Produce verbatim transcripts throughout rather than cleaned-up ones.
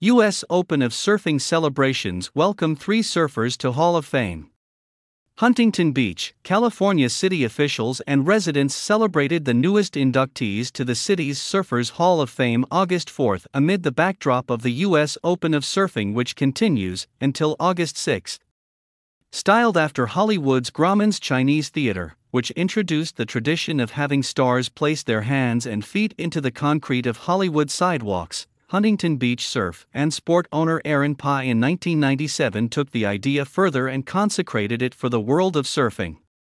U S Open of Surfing celebrations welcome three surfers to Hall of Fame. Huntington Beach, California city officials and residents celebrated the newest inductees to the city's Surfers Hall of Fame August fourth amid the backdrop of the U S Open of Surfing, which continues until August sixth. Styled after Hollywood's Grauman's Chinese Theater, which introduced the tradition of having stars place their hands and feet into the concrete of Hollywood sidewalks, Huntington Beach surf and sport owner Aaron Pye in nineteen ninety-seven took the idea further and consecrated it for the world of surfing.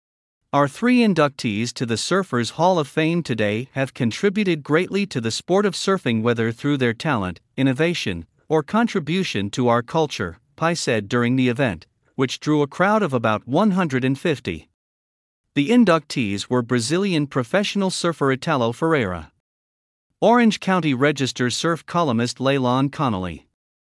Our three inductees to the Surfers Hall of Fame today have contributed greatly to the sport of surfing, whether through their talent, innovation, or contribution to our culture, Pye said during the event, which drew a crowd of about one hundred fifty. The inductees were Brazilian professional surfer Italo Ferreira, Orange County Register surf columnist Leilon Connolly,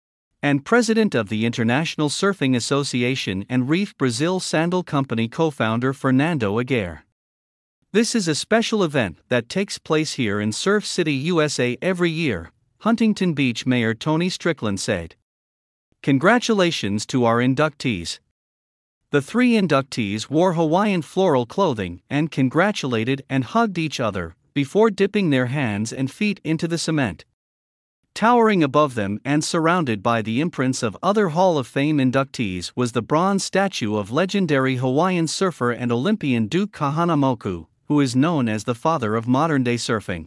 and president of the International Surfing Association and Reef Brazil Sandal Company co-founder Fernando Aguirre. This is a special event that takes place here in Surf City, U S A every year, Huntington Beach Mayor Tony Strickland said. Congratulations to our inductees. The three inductees wore Hawaiian floral clothing and congratulated and hugged each other before dipping their hands and feet into the cement. Towering above them and surrounded by the imprints of other Hall of Fame inductees was the bronze statue of legendary Hawaiian surfer and Olympian Duke Kahanamoku, who is known as the father of modern-day surfing.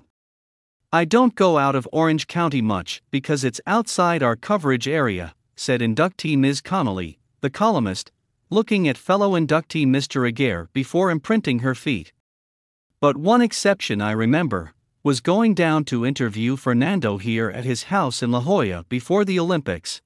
"I don't go out of Orange County much because it's outside our coverage area," said inductee Miz Connolly, the columnist, looking at fellow inductee Mister Aguirre before imprinting her feet. "But one exception I remember was going down to interview Fernando here at his house in La Jolla before the Olympics.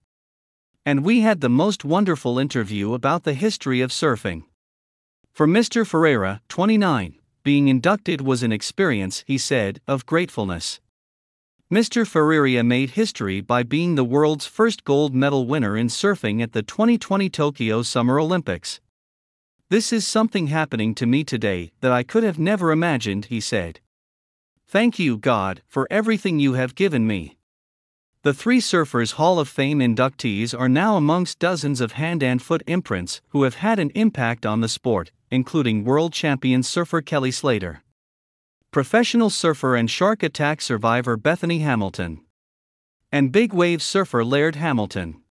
And we had the most wonderful interview about the history of surfing." For Mister Ferreira, twenty-nine, being inducted was an experience, he said, of gratefulness. Mister Ferreira made history by being the world's first gold medal winner in surfing at the twenty twenty Tokyo Summer Olympics. "This is something happening to me today that I could have never imagined," he said. "Thank you, God, for everything you have given me." The three Surfers Hall of Fame inductees are now amongst dozens of hand and foot imprints who have had an impact on the sport, including world champion surfer Kelly Slater, professional surfer and shark attack survivor Bethany Hamilton, and big wave surfer Laird Hamilton.